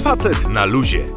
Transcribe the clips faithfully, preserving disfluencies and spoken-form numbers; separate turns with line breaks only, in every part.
Facet na luzie.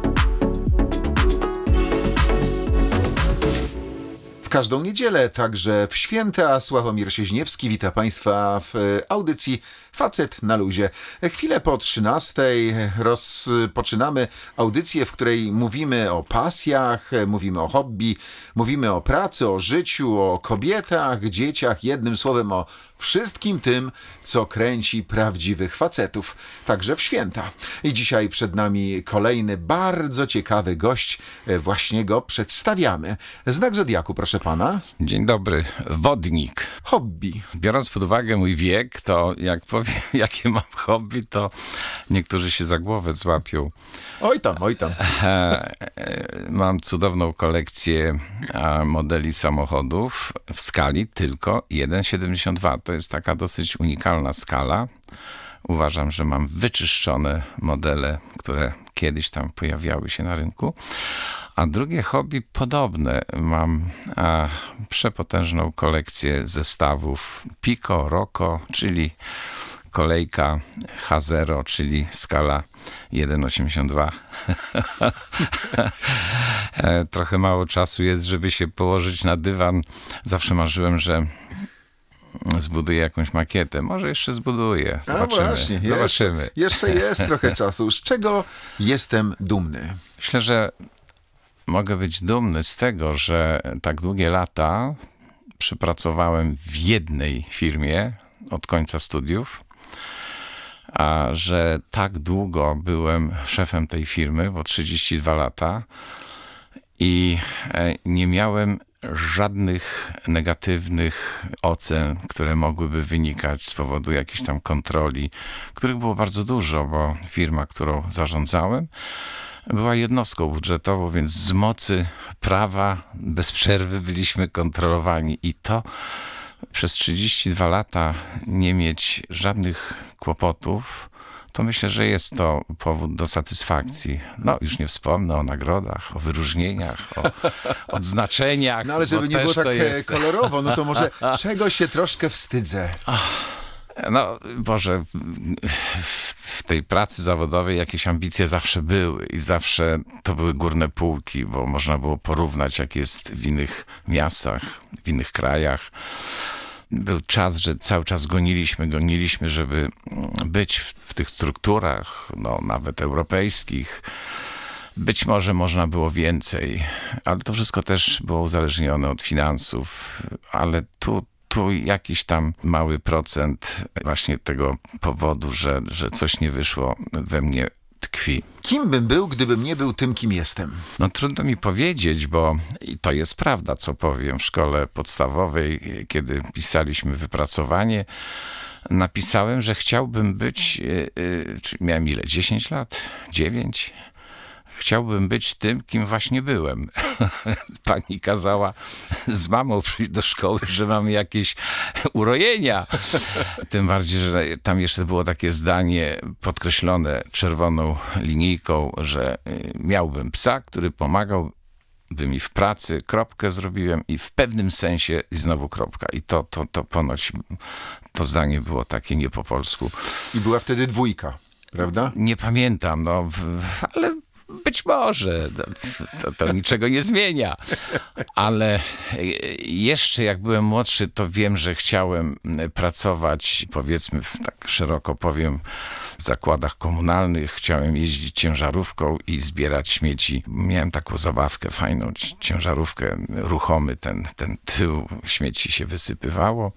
W każdą niedzielę, także w święta, Sławomir Sieźniewski wita Państwa w audycji Facet na luzie. Chwilę po trzynastej rozpoczynamy audycję, w której mówimy o pasjach, mówimy o hobby, mówimy o pracy, o życiu, o kobietach, dzieciach, jednym słowem o wszystkim tym, co kręci prawdziwych facetów, także w święta. I dzisiaj przed nami kolejny bardzo ciekawy gość, właśnie go przedstawiamy. Znak zodiaku, proszę pana.
Dzień dobry, wodnik.
Hobby.
Biorąc pod uwagę mój wiek, to jak powiem, jakie mam hobby, to niektórzy się za głowę złapią.
Oj tam, oj tam.
Mam cudowną kolekcję modeli samochodów w skali tylko jeden przecinek siedemdziesiąt dwa. To jest taka dosyć unikalna skala. Uważam, że mam wyczyszczone modele, które kiedyś tam pojawiały się na rynku. A drugie hobby podobne. Mam a, przepotężną kolekcję zestawów Pico, Rocco, czyli kolejka H zero, czyli skala jeden przecinek osiemdziesiąt dwa. Trochę mało czasu jest, żeby się położyć na dywan. Zawsze marzyłem, że zbuduję jakąś makietę. Może jeszcze zbuduję. Zobaczymy.
A właśnie,
Zobaczymy.
Jeszcze, jeszcze jest trochę czasu. Z czego jestem dumny?
Myślę, że mogę być dumny z tego, że tak długie lata przypracowałem w jednej firmie od końca studiów, a że tak długo byłem szefem tej firmy, bo trzydzieści dwa lata, i nie miałem żadnych negatywnych ocen, które mogłyby wynikać z powodu jakichś tam kontroli, których było bardzo dużo, bo firma, którą zarządzałem, była jednostką budżetową, więc z mocy prawa bez przerwy byliśmy kontrolowani. I to przez trzydzieści dwa lata nie mieć żadnych kłopotów, to myślę, że jest to powód do satysfakcji. No, już nie wspomnę o nagrodach, o wyróżnieniach, o odznaczeniach.
No ale żeby nie było tak
jest...
kolorowo, no to może czego się troszkę wstydzę?
No, Boże, w tej pracy zawodowej jakieś ambicje zawsze były i zawsze to były górne półki, bo można było porównać, jak jest w innych miastach, w innych krajach. Był czas, że cały czas goniliśmy, goniliśmy, żeby być w, w tych strukturach, no, nawet europejskich. Być może można było więcej, ale to wszystko też było uzależnione od finansów, ale tu Tu jakiś tam mały procent właśnie tego powodu, że, że coś nie wyszło, we mnie tkwi.
Kim bym był, gdybym nie był tym, kim jestem?
No trudno mi powiedzieć, bo i to jest prawda, co powiem. W szkole podstawowej, kiedy pisaliśmy wypracowanie, napisałem, że chciałbym być, yy, yy, miałem ile? dziesięć lat? dziewięć? Chciałbym być tym, kim właśnie byłem. Pani kazała z mamą przyjść do szkoły, że mamy jakieś urojenia. Tym bardziej, że tam jeszcze było takie zdanie podkreślone czerwoną linijką, że miałbym psa, który pomagałby mi w pracy, kropkę zrobiłem i w pewnym sensie i znowu kropka. I to, to, to ponoć to zdanie było takie nie po polsku.
I była wtedy dwójka, prawda?
Nie pamiętam, no, ale być może, to, to niczego nie zmienia, ale jeszcze jak byłem młodszy, to wiem, że chciałem pracować, powiedzmy, tak szeroko powiem, w zakładach komunalnych, chciałem jeździć ciężarówką i zbierać śmieci. Miałem taką zabawkę fajną, ciężarówkę, ruchomy, ten, ten tył śmieci się wysypywało.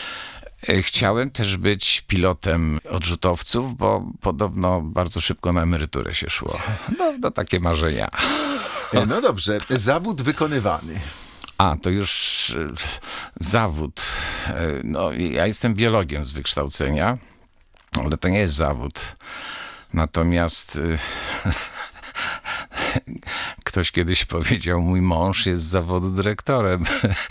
Chciałem też być pilotem odrzutowców, bo podobno bardzo szybko na emeryturę się szło. No, to takie marzenia.
No dobrze, zawód wykonywany.
A, to już zawód. No, ja jestem biologiem z wykształcenia, ale to nie jest zawód. Natomiast ktoś kiedyś powiedział, mój mąż jest z zawodu dyrektorem.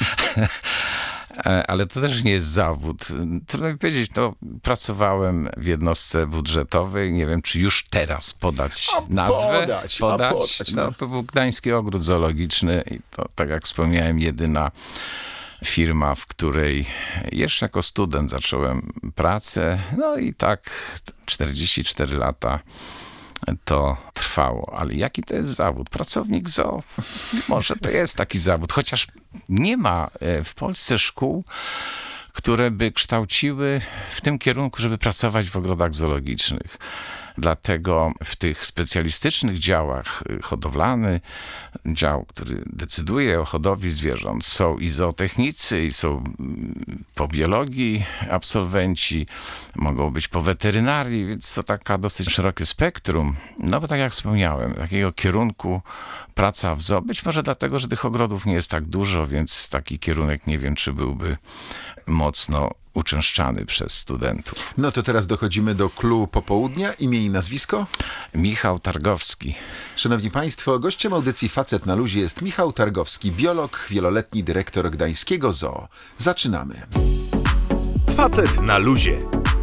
Ale to też nie jest zawód. Trudno mi powiedzieć, no, pracowałem w jednostce budżetowej, nie wiem, czy już teraz podać
a
nazwę.
Podać,
podać.
A podać no.
No, to był Gdański Ogród Zoologiczny i to, tak jak wspomniałem, jedyna firma, w której jeszcze jako student zacząłem pracę. No i tak czterdzieści cztery lata to trwa. trwało. Ale jaki to jest zawód? Pracownik zoo. Może to jest taki zawód, chociaż nie ma w Polsce szkół, które by kształciły w tym kierunku, żeby pracować w ogrodach zoologicznych. Dlatego w tych specjalistycznych działach hodowlany, dział, który decyduje o hodowli zwierząt, są i zootechnicy, i są po biologii absolwenci, mogą być po weterynarii, więc to taka dosyć szerokie spektrum. No bo tak jak wspomniałem, takiego kierunku praca w zoo, być może dlatego, że tych ogrodów nie jest tak dużo, więc taki kierunek nie wiem, czy byłby mocno uczęszczany przez studentów.
No to teraz dochodzimy do clou popołudnia. Imię i nazwisko?
Michał Targowski.
Szanowni Państwo, gościem audycji Facet na luzie jest Michał Targowski, biolog, wieloletni dyrektor Gdańskiego Zoo. Zaczynamy.
Facet na luzie.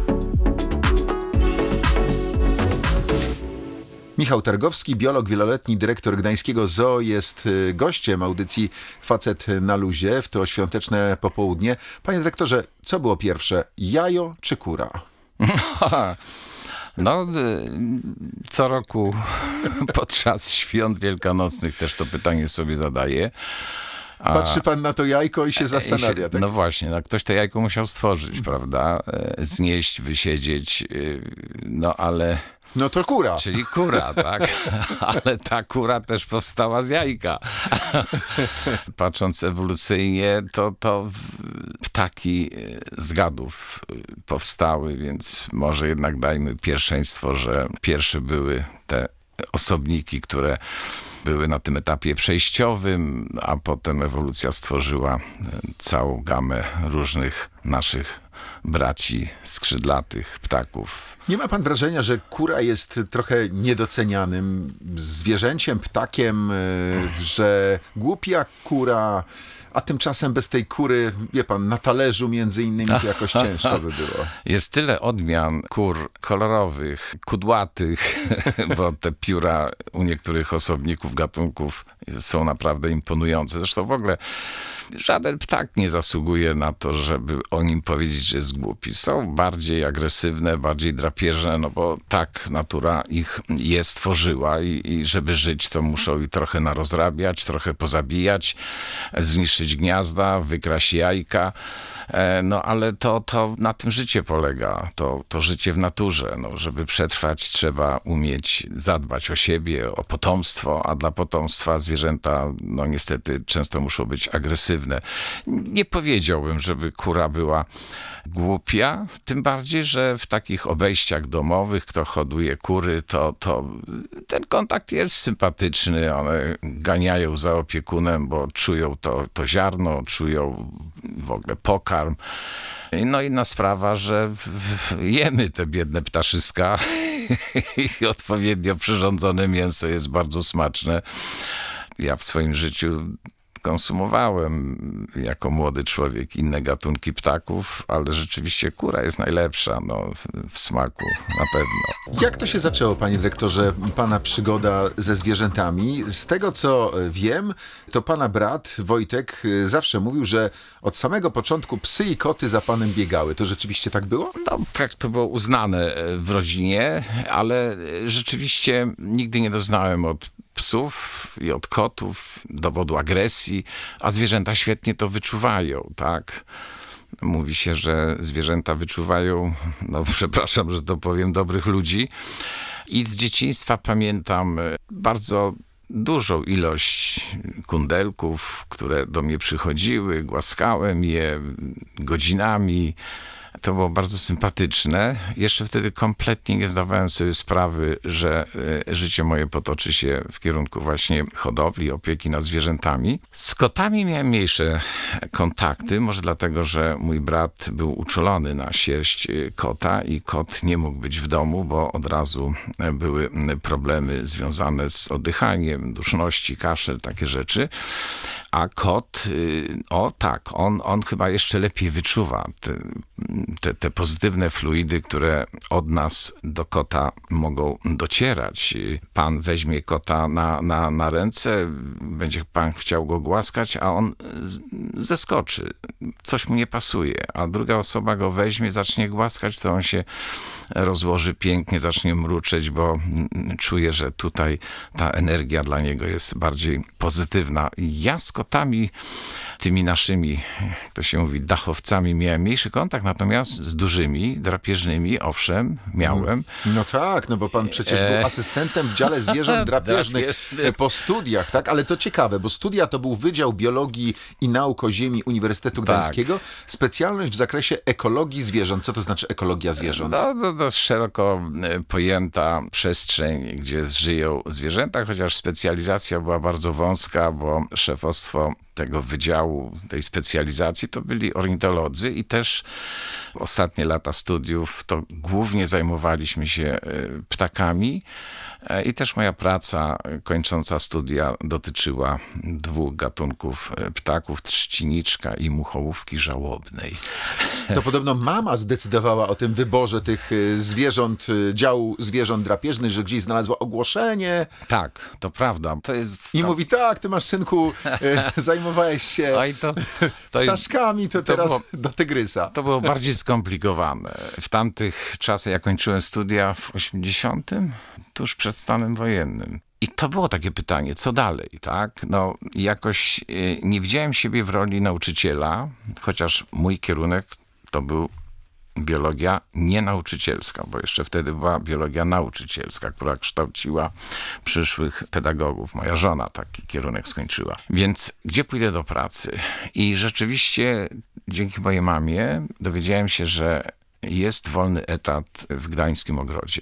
Michał Targowski, biolog, wieloletni dyrektor Gdańskiego Zoo, jest gościem audycji Facet na luzie w to świąteczne popołudnie. Panie dyrektorze, co było pierwsze, jajo czy kura?
No, co roku podczas świąt wielkanocnych też to pytanie sobie zadaję.
A patrzy pan na to jajko i się zastanawia,
się,
tak?
No właśnie, no ktoś to jajko musiał stworzyć, prawda? Znieść, wysiedzieć, no ale...
No to kura.
Czyli kura, tak? Ale ta kura też powstała z jajka. Patrząc ewolucyjnie, to, to ptaki z gadów powstały, więc może jednak dajmy pierwszeństwo, że pierwsze były te osobniki, które były na tym etapie przejściowym, a potem ewolucja stworzyła całą gamę różnych naszych braci skrzydlatych ptaków.
Nie ma pan wrażenia, że kura jest trochę niedocenianym zwierzęciem, ptakiem, że głupia kura, a tymczasem bez tej kury, wie pan, na talerzu między innymi to jakoś ciężko by było.
Jest tyle odmian kur kolorowych, kudłatych, bo te pióra u niektórych osobników, gatunków są naprawdę imponujące. Zresztą w ogóle żaden ptak nie zasługuje na to, żeby o nim powiedzieć, że jest głupi. Są bardziej agresywne, bardziej drapieżne, no bo tak natura ich je stworzyła i, i żeby żyć, to muszą i trochę narozrabiać, trochę pozabijać, zniszczyć gniazda, wykraść jajka. No ale to, to na tym życie polega, to, to życie w naturze. No, żeby przetrwać, trzeba umieć zadbać o siebie, o potomstwo, a dla potomstwa zwierzęta, no niestety często muszą być agresywne. Nie powiedziałbym, żeby kura była głupia, tym bardziej, że w takich obejściach domowych, kto hoduje kury, to, to ten kontakt jest sympatyczny, one ganiają za opiekunem, bo czują to, to ziarno, czują w ogóle pokarm. No inna sprawa, że jemy te biedne ptaszyska i odpowiednio przyrządzone mięso jest bardzo smaczne. Ja w swoim życiu konsumowałem jako młody człowiek inne gatunki ptaków, ale rzeczywiście kura jest najlepsza, no, w smaku na pewno.
Jak to się zaczęło, panie dyrektorze, pana przygoda ze zwierzętami? Z tego, co wiem, to pana brat Wojtek zawsze mówił, że od samego początku psy i koty za panem biegały. To rzeczywiście tak było?
No, tak to było uznane w rodzinie, ale rzeczywiście nigdy nie doznałem od psów i od kotów dowodu agresji, a zwierzęta świetnie to wyczuwają, tak? Mówi się, że zwierzęta wyczuwają, no przepraszam, że to powiem, dobrych ludzi. I z dzieciństwa pamiętam bardzo dużą ilość kundelków, które do mnie przychodziły, głaskałem je godzinami. To było bardzo sympatyczne. Jeszcze wtedy kompletnie nie zdawałem sobie sprawy, że życie moje potoczy się w kierunku właśnie hodowli, opieki nad zwierzętami. Z kotami miałem mniejsze kontakty, może dlatego, że mój brat był uczulony na sierść kota i kot nie mógł być w domu, bo od razu były problemy związane z oddychaniem, duszności, kaszel, takie rzeczy. A kot, o tak, on, on chyba jeszcze lepiej wyczuwa te te, te pozytywne fluidy, które od nas do kota mogą docierać. Pan weźmie kota na, na, na ręce, będzie pan chciał go głaskać, a on zeskoczy. Coś mu nie pasuje, a druga osoba go weźmie, zacznie głaskać, to on się rozłoży pięknie, zacznie mruczeć, bo czuje, że tutaj ta energia dla niego jest bardziej pozytywna. Ja z kotami, tymi naszymi, jak to się mówi, dachowcami, miałem mniejszy kontakt, natomiast z dużymi, drapieżnymi, owszem, miałem.
No tak, no bo pan przecież był asystentem w dziale zwierząt drapieżnych po studiach, tak? Ale to ciekawe, bo studia to był Wydział Biologii i Nauk o Ziemi Uniwersytetu Gdańskiego, tak. Specjalność w zakresie ekologii zwierząt. Co to znaczy ekologia zwierząt?
No, to, to szeroko pojęta przestrzeń, gdzie żyją zwierzęta, chociaż specjalizacja była bardzo wąska, bo szefostwo tego wydziału, tej specjalizacji to byli ornitolodzy i też ostatnie lata studiów to głównie zajmowaliśmy się ptakami. I też moja praca kończąca studia dotyczyła dwóch gatunków ptaków, trzciniczka i muchołówki żałobnej.
To podobno mama zdecydowała o tym wyborze tych zwierząt, działu zwierząt drapieżnych, że gdzieś znalazła ogłoszenie.
Tak, to prawda. To jest
I
to...
mówi, tak, ty masz, synku, zajmowałeś się
Oj, to, to
ptaszkami, to, to teraz
było,
do tygrysa.
To było bardziej skomplikowane. W tamtych czasach, ja kończyłem studia w osiemdziesiątym, tuż przed stanem wojennym. I to było takie pytanie, co dalej, tak? No, jakoś y, nie widziałem siebie w roli nauczyciela, chociaż mój kierunek to był biologia nienauczycielska, bo jeszcze wtedy była biologia nauczycielska, która kształciła przyszłych pedagogów. Moja żona taki kierunek skończyła. Więc gdzie pójdę do pracy? I rzeczywiście dzięki mojej mamie dowiedziałem się, że jest wolny etat w Gdańskim Ogrodzie.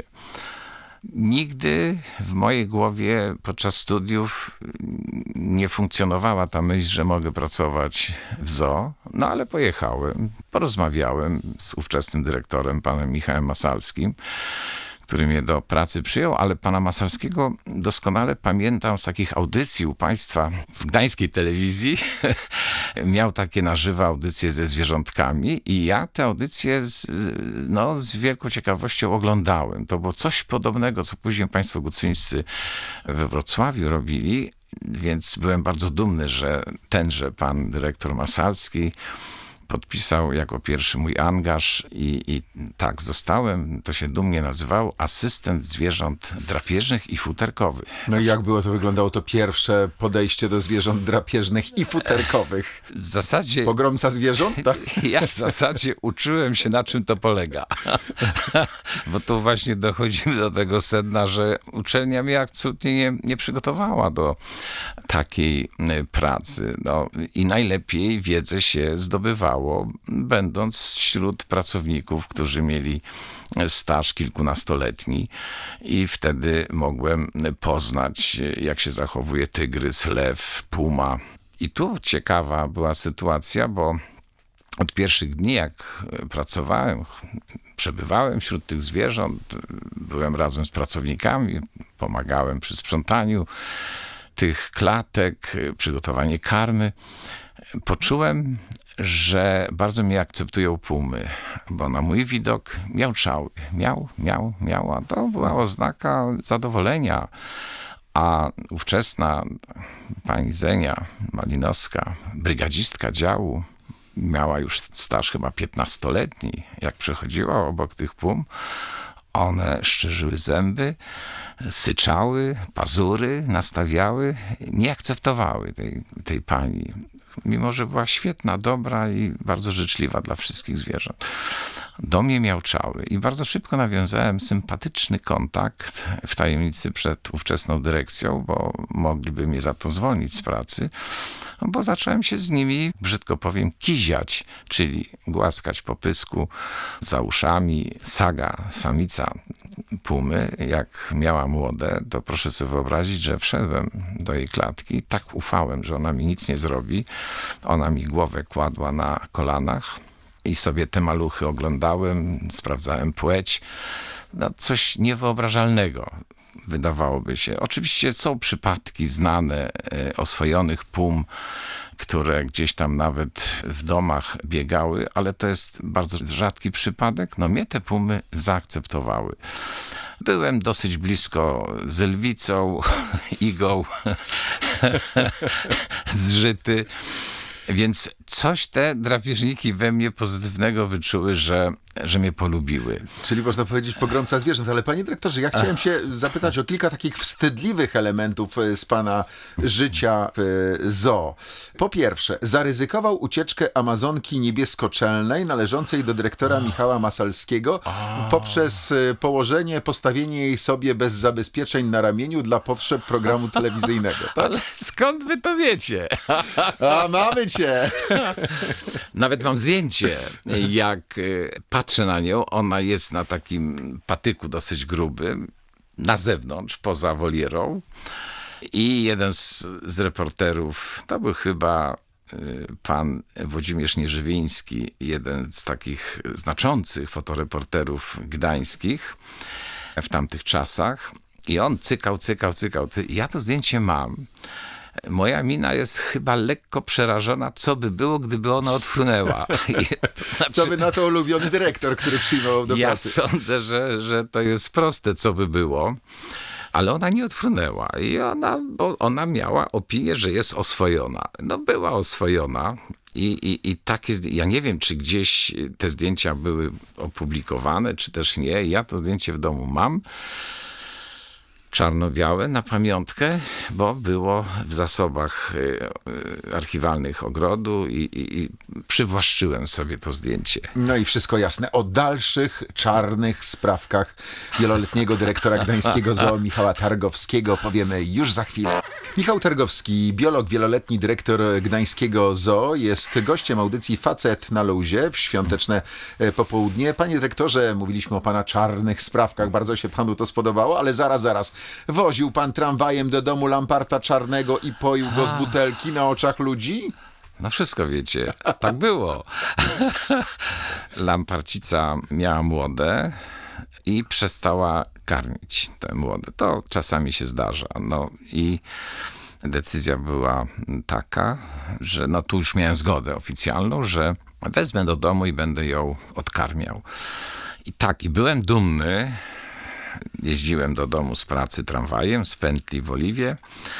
Nigdy w mojej głowie podczas studiów nie funkcjonowała ta myśl, że mogę pracować w zoo, no ale pojechałem, porozmawiałem z ówczesnym dyrektorem, panem Michałem Masalskim, który mnie do pracy przyjął, ale pana Masalskiego doskonale pamiętam z takich audycji u państwa w gdańskiej telewizji. Miał takie na żywo audycje ze zwierzątkami i ja te audycje z, no, z wielką ciekawością oglądałem. To było coś podobnego, co później państwo gucwińscy we Wrocławiu robili, więc byłem bardzo dumny, że tenże pan dyrektor Masalski podpisał jako pierwszy mój angaż i, i tak zostałem, to się dumnie nazywało, asystent zwierząt drapieżnych i futerkowych.
No i jak było to wyglądało to pierwsze podejście do zwierząt drapieżnych i futerkowych?
W zasadzie...
Pogromca zwierząt? Tak?
Ja w zasadzie uczyłem się, na czym to polega. Bo tu właśnie dochodzimy do tego sedna, że uczelnia mnie absolutnie nie, nie przygotowała do takiej pracy. No, i najlepiej wiedzę się zdobywało, będąc wśród pracowników, którzy mieli staż kilkunastoletni i wtedy mogłem poznać, jak się zachowuje tygrys, lew, puma. I tu ciekawa była sytuacja, bo od pierwszych dni, jak pracowałem, przebywałem wśród tych zwierząt, byłem razem z pracownikami, pomagałem przy sprzątaniu tych klatek, przygotowanie karmy. Poczułem, że bardzo mnie akceptują pumy, bo na mój widok miauczały. Miał, miał, miał, a to była oznaka zadowolenia. A ówczesna pani Zenia Malinowska, brygadzistka działu, miała już staż chyba piętnastoletni. Jak przechodziła obok tych pum, one szczerzyły zęby, syczały, pazury nastawiały, nie akceptowały tej, tej pani. Mimo że była świetna, dobra i bardzo życzliwa dla wszystkich zwierząt. Do mnie miauczały i bardzo szybko nawiązałem sympatyczny kontakt w tajemnicy przed ówczesną dyrekcją, bo mogliby mnie za to zwolnić z pracy, bo zacząłem się z nimi, brzydko powiem, kiziać, czyli głaskać po pysku za uszami. Saga, samica pumy, jak miała młode, to proszę sobie wyobrazić, że wszedłem do jej klatki, tak ufałem, że ona mi nic nie zrobi. Ona mi głowę kładła na kolanach i sobie te maluchy oglądałem, sprawdzałem płeć. No, coś niewyobrażalnego, wydawałoby się. Oczywiście są przypadki znane e, oswojonych pum, które gdzieś tam nawet w domach biegały, ale to jest bardzo rzadki przypadek. No mnie te pumy zaakceptowały. Byłem dosyć blisko z lwicą, igą, zżyty. Więc coś te drapieżniki we mnie pozytywnego wyczuły, że, że mnie polubiły.
Czyli można powiedzieć pogromca zwierząt. Ale panie dyrektorze, ja chciałem się zapytać o kilka takich wstydliwych elementów z pana życia w zoo. Po pierwsze, zaryzykował ucieczkę Amazonki niebieskoczelnej należącej do dyrektora Michała Masalskiego poprzez położenie, postawienie jej sobie bez zabezpieczeń na ramieniu dla potrzeb programu telewizyjnego. Tak?
Ale skąd wy to wiecie?
A mamy cię!
Nawet mam zdjęcie, jak patrzę na nią, ona jest na takim patyku dosyć grubym, na zewnątrz, poza wolierą i jeden z, z reporterów, to był chyba pan Włodzimierz Nieżywiński, jeden z takich znaczących fotoreporterów gdańskich w tamtych czasach i on cykał, cykał, cykał. Ja to zdjęcie mam. Moja mina jest chyba lekko przerażona, co by było, gdyby ona odfrunęła. To znaczy,
co by na to ulubiony dyrektor, który przyjmował do
ja
pracy?
Ja sądzę, że, że to jest proste, co by było. Ale ona nie odfrunęła i ona, bo ona miała opinię, że jest oswojona. No była oswojona i, i, i takie, ja nie wiem, czy gdzieś te zdjęcia były opublikowane, czy też nie. Ja to zdjęcie w domu mam. Czarno-białe na pamiątkę, bo było w zasobach archiwalnych ogrodu i, i, i przywłaszczyłem sobie to zdjęcie.
No i wszystko jasne. O dalszych czarnych sprawkach wieloletniego dyrektora gdańskiego zoo Michała Targowskiego powiemy już za chwilę. Michał Targowski, biolog, wieloletni dyrektor gdańskiego zoo, jest gościem audycji Facet na luzie w świąteczne popołudnie. Panie dyrektorze, mówiliśmy o pana czarnych sprawkach, bardzo się panu to spodobało, ale zaraz, zaraz. Woził pan tramwajem do domu lamparta czarnego i poił go z butelki na oczach ludzi?
No wszystko wiecie, tak było. Lamparcica miała młode i przestała karmić te młode. To czasami się zdarza. No i decyzja była taka, że no tu już miałem zgodę oficjalną, że wezmę do domu i będę ją odkarmiał. I tak, i byłem dumny. Jeździłem do domu z pracy tramwajem, z pętli w Oliwie,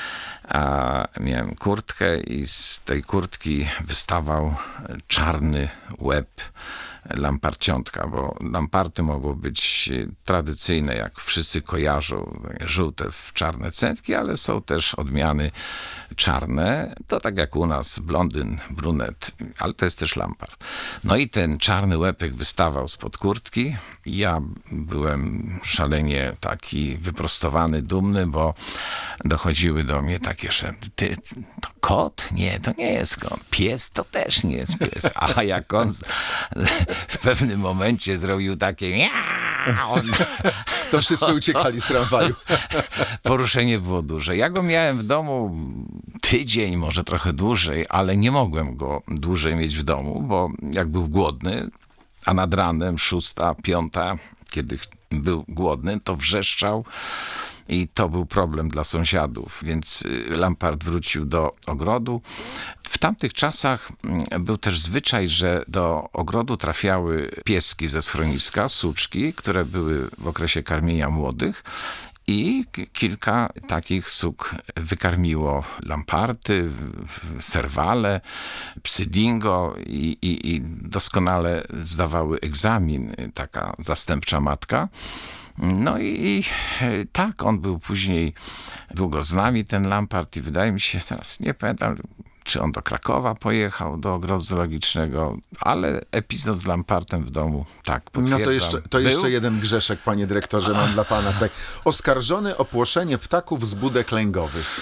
a miałem kurtkę i z tej kurtki wystawał czarny łeb lamparciątka, bo lamparty mogą być tradycyjne, jak wszyscy kojarzą, żółte w czarne cętki, ale są też odmiany czarne. To tak jak u nas blondyn, brunet, ale to jest też lampart. No i ten czarny łepek wystawał spod kurtki. Ja byłem szalenie taki wyprostowany, dumny, bo dochodziły do mnie takie szepty. Ty, to kot? Nie, to nie jest kot. Pies? To też nie jest pies. A jak on w pewnym momencie zrobił takie on...
to wszyscy uciekali z tramwaju.
Poruszenie było duże. Ja go miałem w domu tydzień, może trochę dłużej, ale nie mogłem go dłużej mieć w domu, bo jak był głodny, a nad ranem szósta, piąta, kiedy był głodny, to wrzeszczał i to był problem dla sąsiadów, więc lampart wrócił do ogrodu. W tamtych czasach był też zwyczaj, że do ogrodu trafiały pieski ze schroniska, suczki, które były w okresie karmienia młodych. I kilka takich suk wykarmiło lamparty, serwale, psy dingo i, i, i doskonale zdawały egzamin, taka zastępcza matka. No i, i tak, on był później długo z nami, ten lampart, i wydaje mi się, teraz nie pamiętam, czy on do Krakowa pojechał, do ogrodu zoologicznego, ale epizod z lampartem w domu, tak, potwierdzam.
No to jeszcze, to jeszcze jeden grzeszek, panie dyrektorze, mam dla pana. Tak. Oskarżony o płoszenie ptaków z budek lęgowych.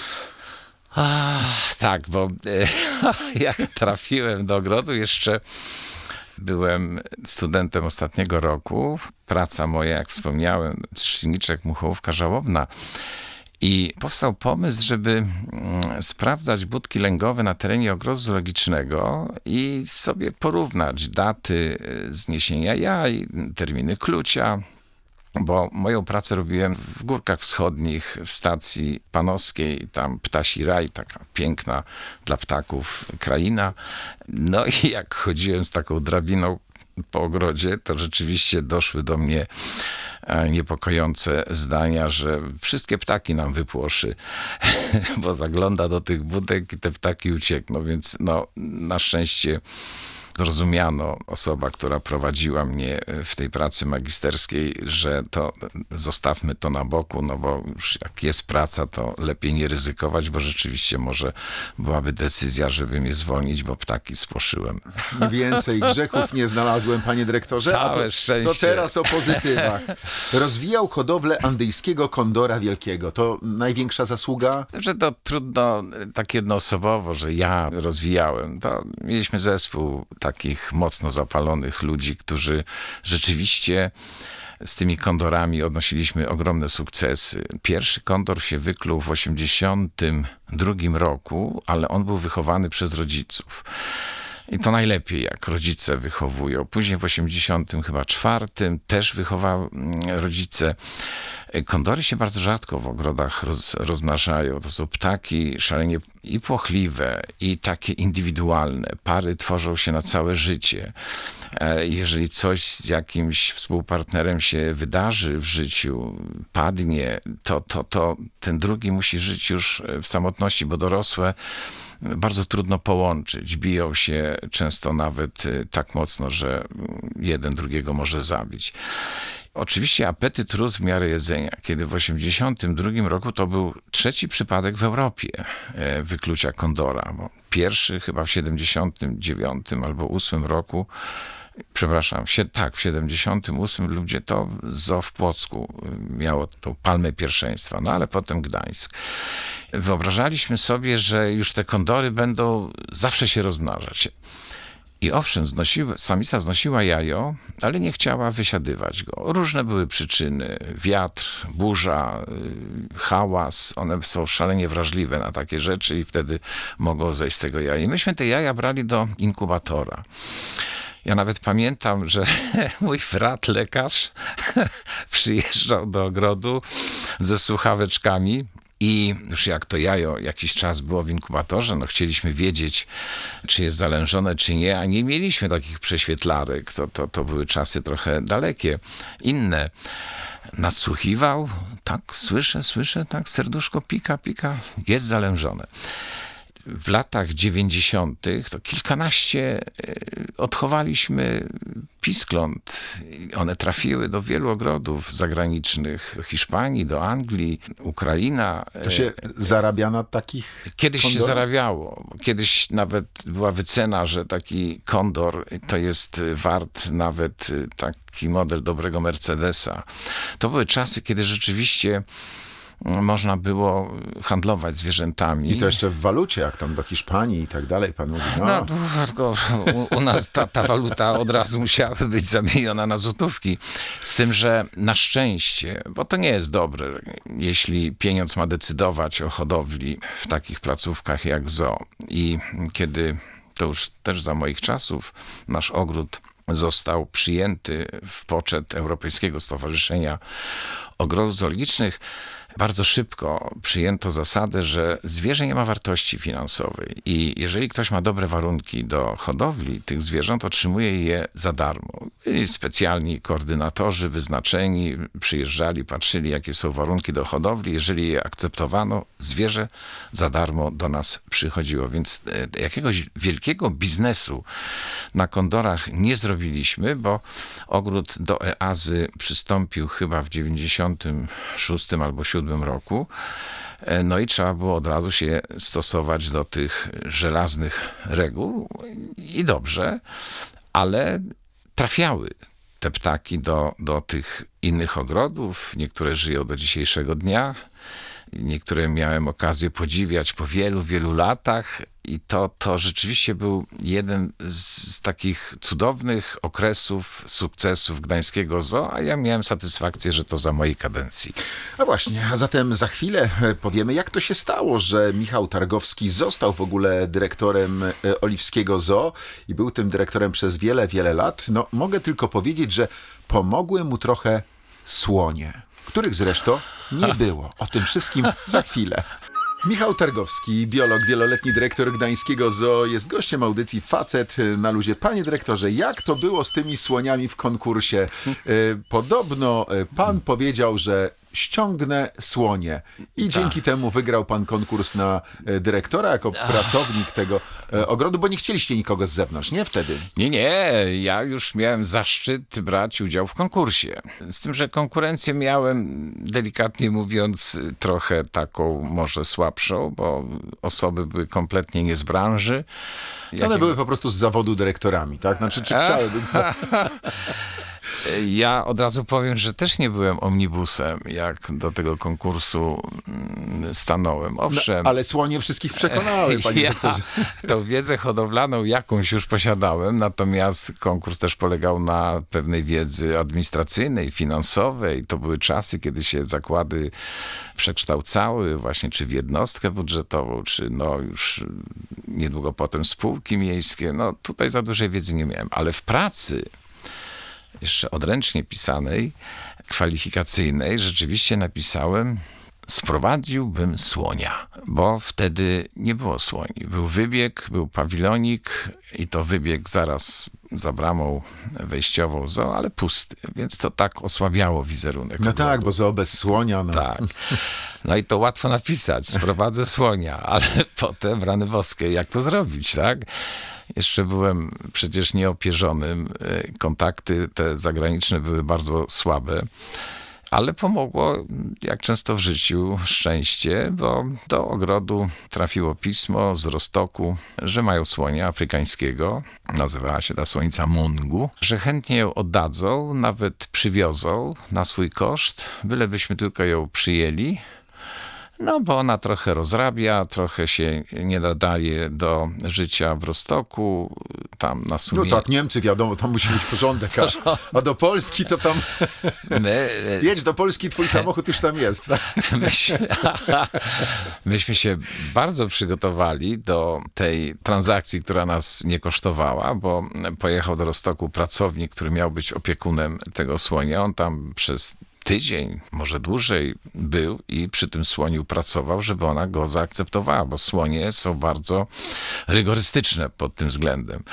Ach, tak, bo e, jak trafiłem do ogrodu, jeszcze byłem studentem ostatniego roku. Praca moja, jak wspomniałem, Trzciniczek, Muchołówka, Żałobna. I powstał pomysł, żeby sprawdzać budki lęgowe na terenie ogrodu zoologicznego i sobie porównać daty zniesienia jaj, terminy klucia. bo moją pracę robiłem w Górkach Wschodnich, w stacji panowskiej, tam Ptasi Raj, taka piękna dla ptaków kraina. No i jak chodziłem z taką drabiną po ogrodzie, to rzeczywiście doszły do mnie niepokojące zdania, że wszystkie ptaki nam wypłoszy, bo zagląda do tych budek i te ptaki uciekną, więc no, na szczęście zrozumiano, osoba, która prowadziła mnie w tej pracy magisterskiej, że to zostawmy to na boku, no bo już jak jest praca, to lepiej nie ryzykować, bo rzeczywiście może byłaby decyzja, żeby mnie zwolnić, bo ptaki spłoszyłem.
Więcej grzechów nie znalazłem, panie dyrektorze.
Całe
a to,
szczęście.
To teraz o pozytywach. Rozwijał hodowlę andyjskiego kondora wielkiego. To największa zasługa?
Że to trudno tak jednoosobowo, że ja rozwijałem. To mieliśmy zespół takich mocno zapalonych ludzi, którzy rzeczywiście z tymi kondorami odnosiliśmy ogromne sukcesy. Pierwszy kondor się wykluł w osiemdziesiątym drugim roku, ale on był wychowany przez rodziców. I to najlepiej, jak rodzice wychowują. Później w osiemdziesiątym chyba czwartym też wychowały rodzice. Kondory się bardzo rzadko w ogrodach roz, rozmnażają. To są ptaki szalenie i płochliwe, i takie indywidualne. Pary tworzą się na całe życie. Jeżeli coś z jakimś współpartnerem się wydarzy w życiu, padnie, to, to, to ten drugi musi żyć już w samotności, bo dorosłe bardzo trudno połączyć. Biją się często nawet tak mocno, że jeden drugiego może zabić. Oczywiście apetyt rósł w miarę jedzenia. Kiedy w osiemdziesiątym drugim roku to był trzeci przypadek w Europie wyklucia kondora. Bo pierwszy chyba w siedemdziesiątym dziewiątym albo ósmym roku, przepraszam, w, tak, w siedemdziesiątym ósmym ludzie to zoo w Płocku miało tą palmę pierwszeństwa, no ale potem Gdańsk. Wyobrażaliśmy sobie, że już te kondory będą zawsze się rozmnażać. I owszem, znosiły, samica znosiła jajo, ale nie chciała wysiadywać go. Różne były przyczyny. Wiatr, burza, hałas. One są szalenie wrażliwe na takie rzeczy i wtedy mogą zejść z tego jaja. I myśmy te jaja brali do inkubatora. Ja nawet pamiętam, że mój brat lekarz przyjeżdżał do ogrodu ze słuchaweczkami. I już jak to jajo jakiś czas było w inkubatorze, no chcieliśmy wiedzieć, czy jest zalężone, czy nie, a nie mieliśmy takich prześwietlarek. To, to, to były czasy trochę dalekie, inne. Nadsłuchiwał, tak, słyszę, słyszę, tak, serduszko pika, pika, jest zalężone. W latach dziewięćdziesiątych to kilkanaście odchowaliśmy piskląt. One trafiły do wielu ogrodów zagranicznych, do Hiszpanii, do Anglii, Ukraina.
To się zarabia na takich
Kiedyś
kondorach?
się zarabiało. Kiedyś nawet była wycena, że taki kondor to jest wart nawet taki model dobrego Mercedesa. To były czasy, kiedy rzeczywiście można było handlować zwierzętami.
I to jeszcze w walucie, jak tam do Hiszpanii i tak dalej, pan mówi. No,
no tylko u, u nas ta, ta waluta od razu musiała być zamieniona na złotówki. Z tym, że na szczęście, bo to nie jest dobre, jeśli pieniądz ma decydować o hodowli w takich placówkach jak zoo. I kiedy, to już też za moich czasów, nasz ogród został przyjęty w poczet Europejskiego Stowarzyszenia Ogrodów Zoologicznych, bardzo szybko przyjęto zasadę, że zwierzę nie ma wartości finansowej i jeżeli ktoś ma dobre warunki do hodowli tych zwierząt, otrzymuje je za darmo. Byli specjalni koordynatorzy wyznaczeni, przyjeżdżali, patrzyli, jakie są warunki do hodowli. Jeżeli je akceptowano, zwierzę za darmo do nas przychodziło. Więc jakiegoś wielkiego biznesu na kondorach nie zrobiliśmy, bo ogród do EAZY przystąpił chyba w dziewięćdziesiątym szóstym albo siódmym roku. No i trzeba było od razu się stosować do tych żelaznych reguł i dobrze, ale trafiały te ptaki do, do tych innych ogrodów. Niektóre żyją do dzisiejszego dnia. Niektóre miałem okazję podziwiać po wielu, wielu latach i to, to rzeczywiście był jeden z takich cudownych okresów sukcesów gdańskiego zoo, a ja miałem satysfakcję, że to za mojej kadencji.
A właśnie, a zatem za chwilę powiemy, jak to się stało, że Michał Targowski został w ogóle dyrektorem Oliwskiego Zoo i był tym dyrektorem przez wiele, wiele lat. No, mogę tylko powiedzieć, że pomogły mu trochę słonie, których zresztą nie było. O tym wszystkim za chwilę. Michał Targowski, biolog, wieloletni dyrektor gdańskiego zoo, jest gościem audycji Facet na luzie. Panie dyrektorze, jak to było z tymi słoniami w konkursie? Podobno pan powiedział, że ściągnę słonie i dzięki temu wygrał pan konkurs na dyrektora jako pracownik tego ogrodu, bo nie chcieliście nikogo z zewnątrz, nie wtedy?
Nie, nie, ja już miałem zaszczyt brać udział w konkursie. Z tym, że konkurencję miałem, delikatnie mówiąc, trochę taką może słabszą, bo osoby były kompletnie nie z branży.
One
Jakim...
były po prostu z zawodu dyrektorami, tak? Znaczy, czy chciały być za...
Ja od razu powiem, że też nie byłem omnibusem, jak do tego konkursu stanąłem. Owszem.
No, ale słonie wszystkich przekonały, panie
ja
doktorze.
tą wiedzę hodowlaną jakąś już posiadałem, natomiast konkurs też polegał na pewnej wiedzy administracyjnej, finansowej. To były czasy, kiedy się zakłady przekształcały właśnie czy w jednostkę budżetową, czy no już niedługo potem spółki miejskie. No tutaj za dużej wiedzy nie miałem, ale w pracy jeszcze odręcznie pisanej, kwalifikacyjnej, rzeczywiście napisałem: sprowadziłbym słonia, bo wtedy nie było słoni. Był wybieg, był pawilonik i to wybieg zaraz za bramą wejściową zoo, ale pusty, więc to tak osłabiało wizerunek.
No tak, bo zoo bez słonia. No.
Tak. No i to łatwo napisać, sprowadzę słonia, ale potem, rany boskie, jak to zrobić, tak? Jeszcze byłem przecież nieopierzonym, kontakty te zagraniczne były bardzo słabe, ale pomogło, jak często w życiu, szczęście, bo do ogrodu trafiło pismo z Rostoku, że mają słonia afrykańskiego, nazywała się ta słonica Mungu, że chętnie ją oddadzą, nawet przywiozą na swój koszt, bylebyśmy tylko ją przyjęli. No, bo ona trochę rozrabia, trochę się nie nadaje do życia w Roztoku, tam na sumie...
No tak, Niemcy wiadomo, tam musi być porządek, a, a do Polski to tam...
My,
jedź do Polski, twój samochód już tam jest.
Myśmy, myśmy się bardzo przygotowali do tej transakcji, która nas nie kosztowała, bo pojechał do Roztoku pracownik, który miał być opiekunem tego słonia. On tam przez tydzień, może dłużej był i przy tym słoniu pracował, żeby ona go zaakceptowała, bo słonie są bardzo rygorystyczne pod tym względem.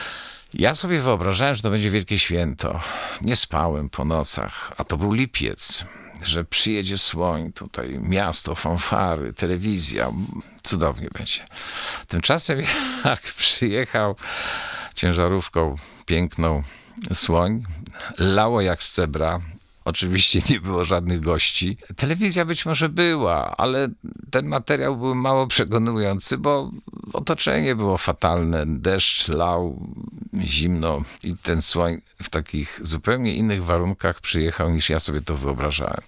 Ja sobie wyobrażałem, że to będzie wielkie święto. Nie spałem po nocach, a to był lipiec, że przyjedzie słoń, tutaj miasto, fanfary, telewizja, cudownie będzie. Tymczasem jak przyjechał ciężarówką piękną słoń, lało jak z cebra. Oczywiście nie było żadnych gości. Telewizja być może była, ale ten materiał był mało przekonujący, bo otoczenie było fatalne. Deszcz lał, zimno i ten słoń w takich zupełnie innych warunkach przyjechał, niż ja sobie to wyobrażałem.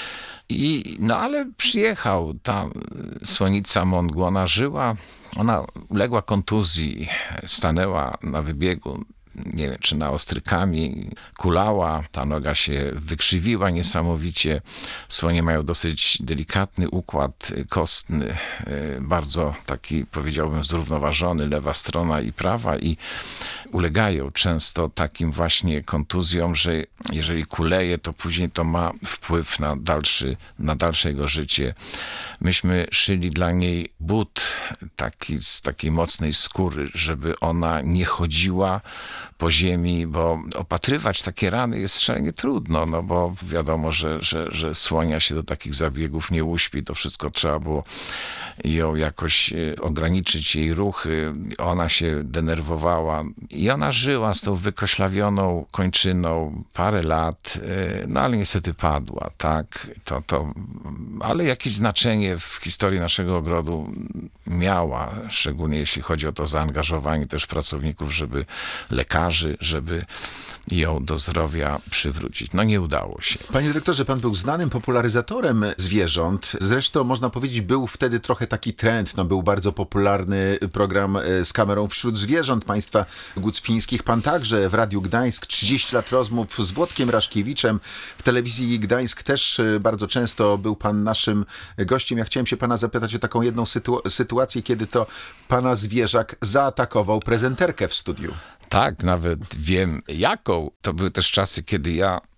I, no ale przyjechał ta słonica Mungu, ona żyła, ona uległa kontuzji, stanęła na wybiegu, nie wiem, czy na ostry kamień, kulała, ta noga się wykrzywiła niesamowicie. Słonie mają dosyć delikatny układ kostny, bardzo taki, powiedziałbym, zrównoważony, lewa strona i prawa, i ulegają często takim właśnie kontuzjom, że jeżeli kuleje, to później to ma wpływ na, dalszy, na dalsze jego życie. Myśmy szyli dla niej but taki, z takiej mocnej skóry, żeby ona nie chodziła po ziemi, bo opatrywać takie rany jest szalenie trudno, no bo wiadomo, że, że, że słonia się do takich zabiegów nie uśpi, to wszystko trzeba było ją jakoś ograniczyć, jej ruchy, ona się denerwowała i ona żyła z tą wykoślawioną kończyną parę lat, no ale niestety padła, tak, to, to, ale jakieś znaczenie w historii naszego ogrodu miała, szczególnie jeśli chodzi o to zaangażowanie też pracowników, żeby lekarzy, żeby ją do zdrowia przywrócić. No nie udało się.
Panie dyrektorze, pan był znanym popularyzatorem zwierząt. Zresztą można powiedzieć, był wtedy trochę taki trend. No, był bardzo popularny program z kamerą wśród zwierząt państwa gucpińskich. Pan także w Radiu Gdańsk trzydzieści lat rozmów z Włodkiem Raszkiewiczem. W telewizji Gdańsk też bardzo często był pan naszym gościem. Ja chciałem się pana zapytać o taką jedną sytu- sytuację, kiedy to pana zwierzak zaatakował prezenterkę w studiu.
Tak, nawet wiem jaką. To były też czasy, kiedy ja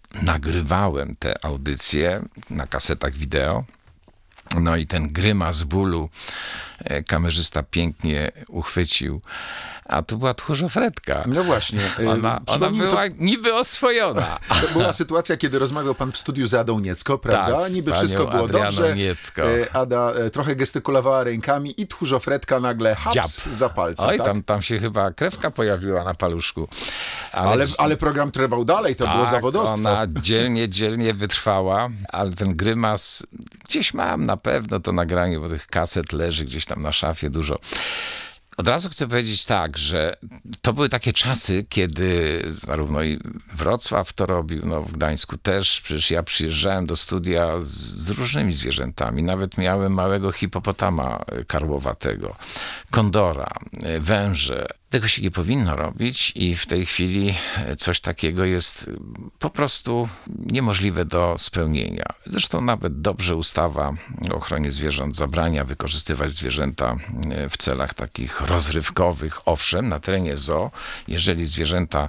nagrywałem te audycje na kasetach wideo. No i ten grymas bólu kamerzysta pięknie uchwycił. A to była tchórzofretka.
No właśnie.
Ona, ona była to... niby oswojona.
To była sytuacja, kiedy rozmawiał pan w studiu z Adą Niecko, prawda?
Tak,
niby wszystko było
Adrianą
dobrze.
Niecko.
Ada trochę gestykulowała rękami i tchórzofretka nagle haps
Dziab.
za palce.
Oj,
tak?
tam, tam się chyba krewka pojawiła na paluszku.
Ale, ale, ale program trwał dalej, to
tak,
było zawodowstwo.
Ona dzielnie, dzielnie wytrwała, ale ten grymas, gdzieś mam na pewno to nagranie, bo tych kaset leży gdzieś tam na szafie dużo. Od razu chcę powiedzieć tak, że to były takie czasy, kiedy zarówno i Wrocław to robił, no w Gdańsku też, przecież ja przyjeżdżałem do studia z, z różnymi zwierzętami, nawet miałem małego hipopotama karłowatego, kondora, węże. Tego się nie powinno robić i w tej chwili coś takiego jest po prostu niemożliwe do spełnienia. Zresztą nawet dobrze ustawa o ochronie zwierząt zabrania wykorzystywać zwierzęta w celach takich rozrywkowych. Owszem, na terenie zoo, jeżeli zwierzęta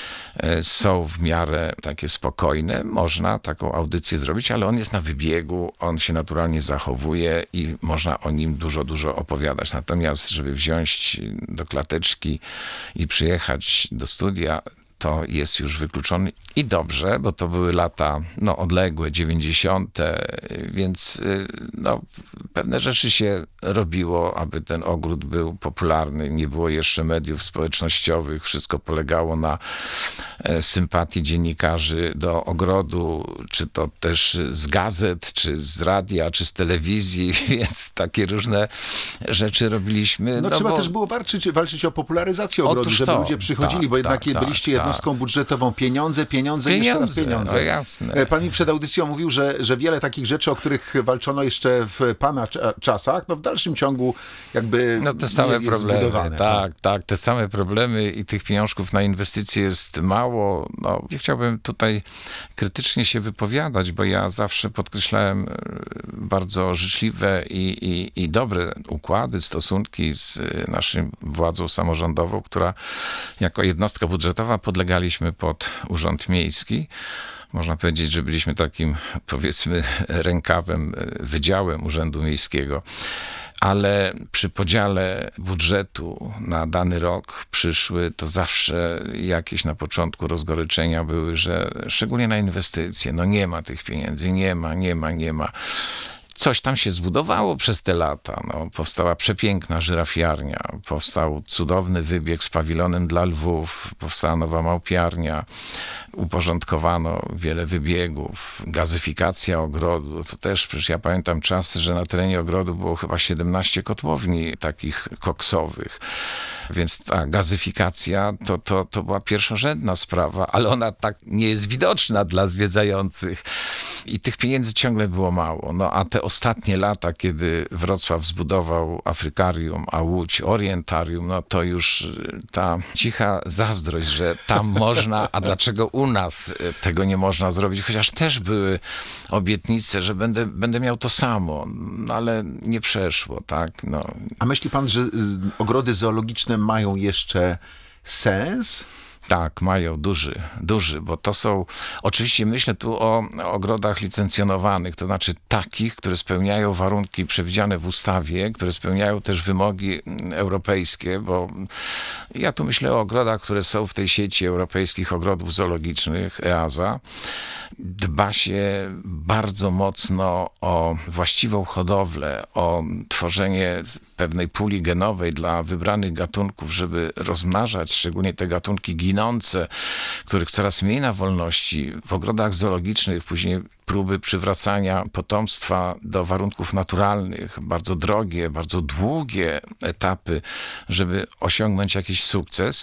są w miarę takie spokojne, można taką audycję zrobić, ale on jest na wybiegu, on się naturalnie zachowuje i można o nim dużo, dużo opowiadać. Natomiast, żeby wziąć do klateczki i przyjechać do studia, to jest już wykluczony i dobrze, bo to były lata no, odległe, dziewięćdziesiąte, więc no, pewne rzeczy się robiło, aby ten ogród był popularny. Nie było jeszcze mediów społecznościowych, wszystko polegało na sympatii dziennikarzy do ogrodu, czy to też z gazet, czy z radia, czy z telewizji, więc takie różne rzeczy robiliśmy.
No,
no
trzeba
bo...
też było walczyć, walczyć o popularyzację ogrodu,
Otóż
żeby
to,
ludzie przychodzili,
tak,
bo jednak
tak,
byliście
tak,
jednostką
tak.
budżetową. Pieniądze, pieniądze, pieniądze, jeszcze raz pieniądze.
No jasne.
Pan mi przed audycją mówił, że, że wiele takich rzeczy, o których walczono jeszcze w pana czasach, no w dalszym ciągu jakby
no te same
jest, jest
problemy,
zbudowane.
tak, tak, tak, te same problemy i tych pieniążków na inwestycje jest mało. No, nie chciałbym tutaj krytycznie się wypowiadać, bo ja zawsze podkreślałem bardzo życzliwe i, i, i dobre układy, stosunki z naszą władzą samorządową, która jako jednostka budżetowa podlegaliśmy pod Urząd Miejski. Można powiedzieć, że byliśmy takim, powiedzmy, rękawem, wydziałem Urzędu Miejskiego. Ale przy podziale budżetu na dany rok przyszły, to zawsze jakieś na początku rozgoryczenia były, że szczególnie na inwestycje, no nie ma tych pieniędzy, nie ma, nie ma, nie ma. Coś tam się zbudowało przez te lata. No, powstała przepiękna żyrafiarnia, powstał cudowny wybieg z pawilonem dla lwów, powstała nowa małpiarnia, uporządkowano wiele wybiegów, gazyfikacja ogrodu. To też, przecież ja pamiętam czasy, że na terenie ogrodu było chyba siedemnaście kotłowni takich koksowych. Więc ta gazyfikacja to, to, to była pierwszorzędna sprawa, ale ona tak nie jest widoczna dla zwiedzających. I tych pieniędzy ciągle było mało. No a te ostatnie lata, kiedy Wrocław zbudował Afrykarium, a Łódź Orientarium, no to już ta cicha zazdrość, że tam można, a dlaczego u nas tego nie można zrobić? Chociaż też były obietnice, że będę, będę miał to samo, no ale nie przeszło, tak? No.
A myśli pan, że ogrody zoologiczne mają jeszcze sens?
Tak, mają duży, duży, bo to są, oczywiście myślę tu o ogrodach licencjonowanych, to znaczy takich, które spełniają warunki przewidziane w ustawie, które spełniają też wymogi europejskie, bo ja tu myślę o ogrodach, które są w tej sieci europejskich ogrodów zoologicznych E A S A. Dba się bardzo mocno o właściwą hodowlę, o tworzenie pewnej puli genowej dla wybranych gatunków, żeby rozmnażać szczególnie te gatunki ginące, których coraz mniej na wolności. W ogrodach zoologicznych później próby przywracania potomstwa do warunków naturalnych, bardzo drogie, bardzo długie etapy, żeby osiągnąć jakiś sukces.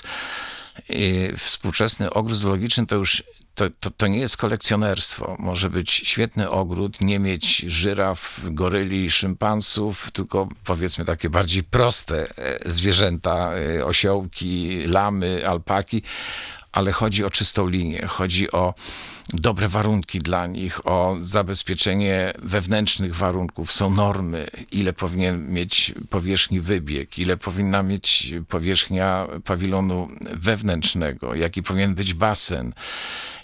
I współczesny ogród zoologiczny to już To, to, to nie jest kolekcjonerstwo. Może być świetny ogród, nie mieć żyraf, goryli, szympansów, tylko powiedzmy takie bardziej proste zwierzęta, osiołki, lamy, alpaki, ale chodzi o czystą linię, chodzi o dobre warunki dla nich, o zabezpieczenie wewnętrznych warunków. Są normy, ile powinien mieć powierzchni wybieg, ile powinna mieć powierzchnia pawilonu wewnętrznego, jaki powinien być basen.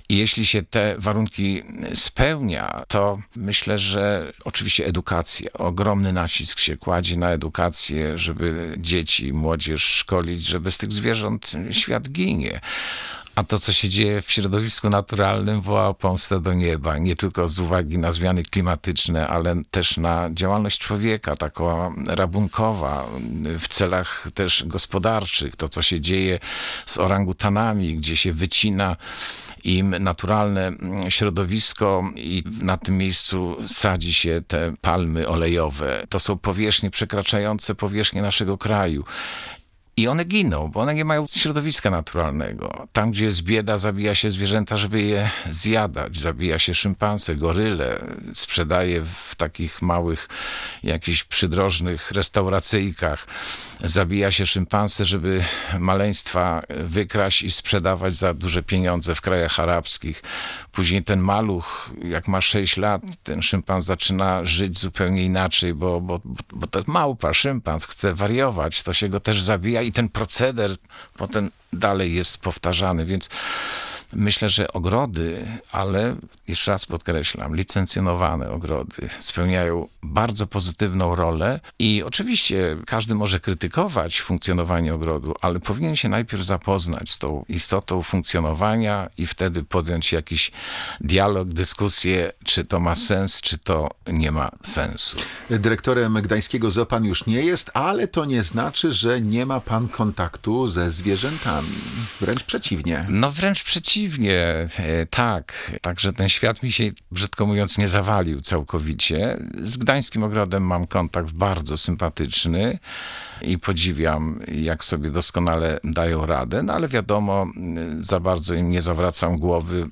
I jeśli się te warunki spełnia, to myślę, że oczywiście edukacja, ogromny nacisk się kładzie na edukację, żeby dzieci, młodzież szkolić, że bez tych zwierząt świat ginie. A to, co się dzieje w środowisku naturalnym, woła o pomstę do nieba. Nie tylko z uwagi na zmiany klimatyczne, ale też na działalność człowieka, taka rabunkowa, w celach też gospodarczych. To, co się dzieje z orangutanami, gdzie się wycina im naturalne środowisko i na tym miejscu sadzi się te palmy olejowe. To są powierzchnie przekraczające powierzchnię naszego kraju. I one giną, bo one nie mają środowiska naturalnego. Tam, gdzie jest bieda, zabija się zwierzęta, żeby je zjadać. Zabija się szympanse, goryle. Sprzedaje w takich małych, jakichś przydrożnych restauracyjkach. Zabija się szympanse, żeby maleństwa wykraść i sprzedawać za duże pieniądze w krajach arabskich. Później ten maluch, jak ma sześć lat, ten szympans zaczyna żyć zupełnie inaczej, bo, bo, bo to małpa, szympans chce wariować, to się go też zabija i ten proceder potem dalej jest powtarzany, więc myślę, że ogrody, ale jeszcze raz podkreślam, licencjonowane ogrody spełniają bardzo pozytywną rolę i oczywiście każdy może krytykować funkcjonowanie ogrodu, ale powinien się najpierw zapoznać z tą istotą funkcjonowania i wtedy podjąć jakiś dialog, dyskusję, czy to ma sens, czy to nie ma sensu.
Dyrektorem Gdańskiego Zoo pan już nie jest, ale to nie znaczy, że nie ma pan kontaktu ze zwierzętami. Wręcz przeciwnie.
No wręcz przeciwnie. Tak, także ten świat mi się, brzydko mówiąc, nie zawalił całkowicie. Z Gdańskim Ogrodem mam kontakt bardzo sympatyczny i podziwiam, jak sobie doskonale dają radę, no ale wiadomo, za bardzo im nie zawracam głowy.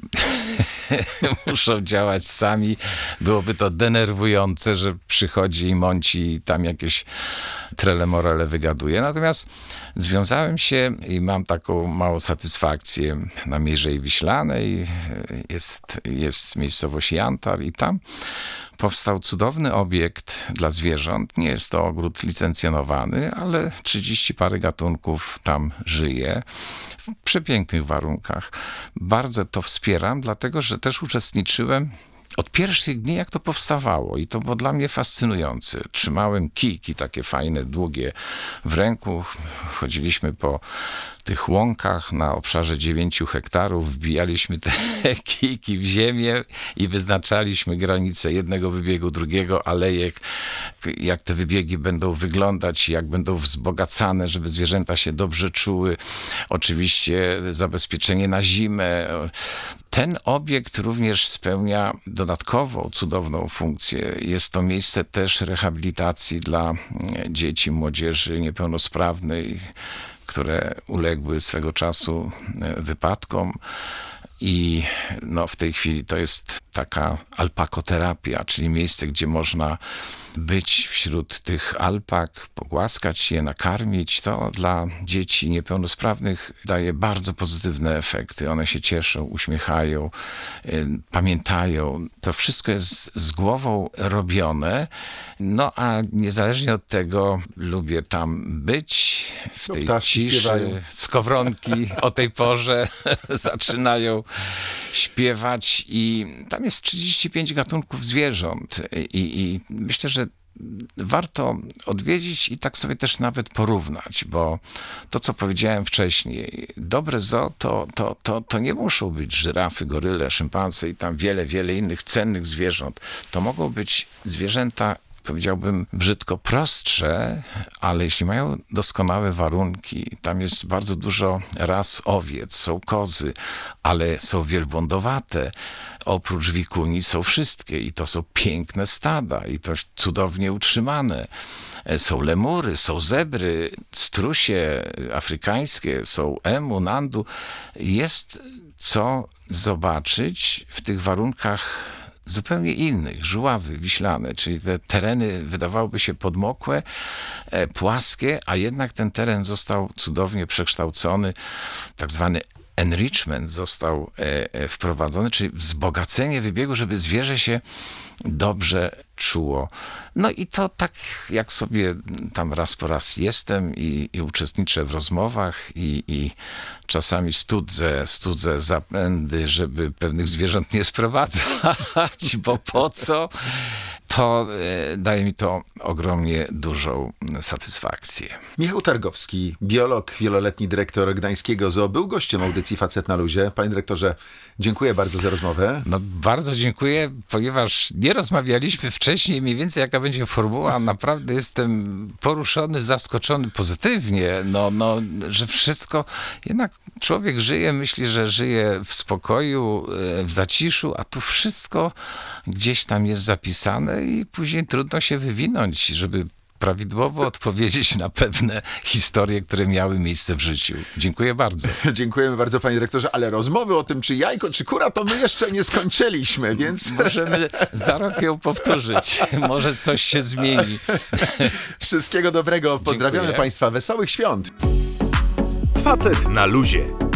Muszą działać sami. Byłoby to denerwujące, że przychodzi i mąci i tam jakieś trele-morele wygaduje. Natomiast związałem się i mam taką małą satysfakcję na Mierzei Wiślanej. Jest, jest miejscowość Jantar i tam powstał cudowny obiekt dla zwierząt. Nie jest to ogród licencjonowany, ale trzydzieści parę gatunków tam żyje w przepięknych warunkach. Bardzo to wspieram, dlatego że też uczestniczyłem od pierwszych dni, jak to powstawało i to było dla mnie fascynujące. Trzymałem kijki takie fajne, długie w ręku. Chodziliśmy po tych łąkach na obszarze dziewięciu hektarów, wbijaliśmy te kijki w ziemię i wyznaczaliśmy granice jednego wybiegu, drugiego, alejek, jak te wybiegi będą wyglądać, jak będą wzbogacane, żeby zwierzęta się dobrze czuły. Oczywiście zabezpieczenie na zimę. Ten obiekt również spełnia dodatkową, cudowną funkcję. Jest to miejsce też rehabilitacji dla dzieci, młodzieży niepełnosprawnej, które uległy swego czasu wypadkom i no, w tej chwili to jest taka alpakoterapia, czyli miejsce, gdzie można być wśród tych alpak, pogłaskać je, nakarmić. To dla dzieci niepełnosprawnych daje bardzo pozytywne efekty. One się cieszą, uśmiechają, y, pamiętają. To wszystko jest z głową robione. No a niezależnie od tego lubię tam być w tej
no,
ciszy.
Śpiewają.
Skowronki o tej porze zaczynają śpiewać i tam jest trzydzieści pięć gatunków zwierząt i, i myślę, że warto odwiedzić i tak sobie też nawet porównać, bo to, co powiedziałem wcześniej, dobre zoo to, to, to, to nie muszą być żyrafy, goryle, szympanse i tam wiele, wiele innych cennych zwierząt. To mogą być zwierzęta, powiedziałbym brzydko, prostsze, ale jeśli mają doskonałe warunki, tam jest bardzo dużo ras owiec, są kozy, ale są wielbłądowate. Oprócz wikuni są wszystkie i to są piękne stada i to cudownie utrzymane. Są lemury, są zebry, strusie afrykańskie, są emu, nandu. Jest co zobaczyć w tych warunkach zupełnie innych, żuławy, wiślane, czyli te tereny wydawałyby się podmokłe, płaskie, a jednak ten teren został cudownie przekształcony, tak zwany enrichment został e, wprowadzony, czyli wzbogacenie wybiegu, żeby zwierzę się dobrze czuło. No i to tak jak sobie tam raz po raz jestem i, i uczestniczę w rozmowach i, i czasami studzę, studzę zapędy, żeby pewnych zwierząt nie sprowadzać, bo po co? To e, daje mi to ogromnie dużą satysfakcję.
Michał Targowski, biolog, wieloletni dyrektor Gdańskiego Zoo, był gościem audycji Facet na luzie. Panie dyrektorze, dziękuję bardzo za rozmowę.
No bardzo dziękuję, ponieważ nie rozmawialiśmy wcześniej mniej więcej jaka będzie formuła. Naprawdę jestem poruszony, zaskoczony pozytywnie, no, no, że wszystko, jednak człowiek żyje, myśli, że żyje w spokoju, w zaciszu, a tu wszystko gdzieś tam jest zapisane i później trudno się wywinąć, żeby prawidłowo odpowiedzieć na pewne historie, które miały miejsce w życiu. Dziękuję bardzo.
Dziękujemy bardzo, panie dyrektorze, ale rozmowy o tym, czy jajko, czy kura, to my jeszcze nie skończyliśmy, więc...
Możemy za rok ją powtórzyć. Może coś się zmieni.
Wszystkiego dobrego. Pozdrawiamy
Dziękuję.
państwa. Wesołych świąt.
Facet na luzie.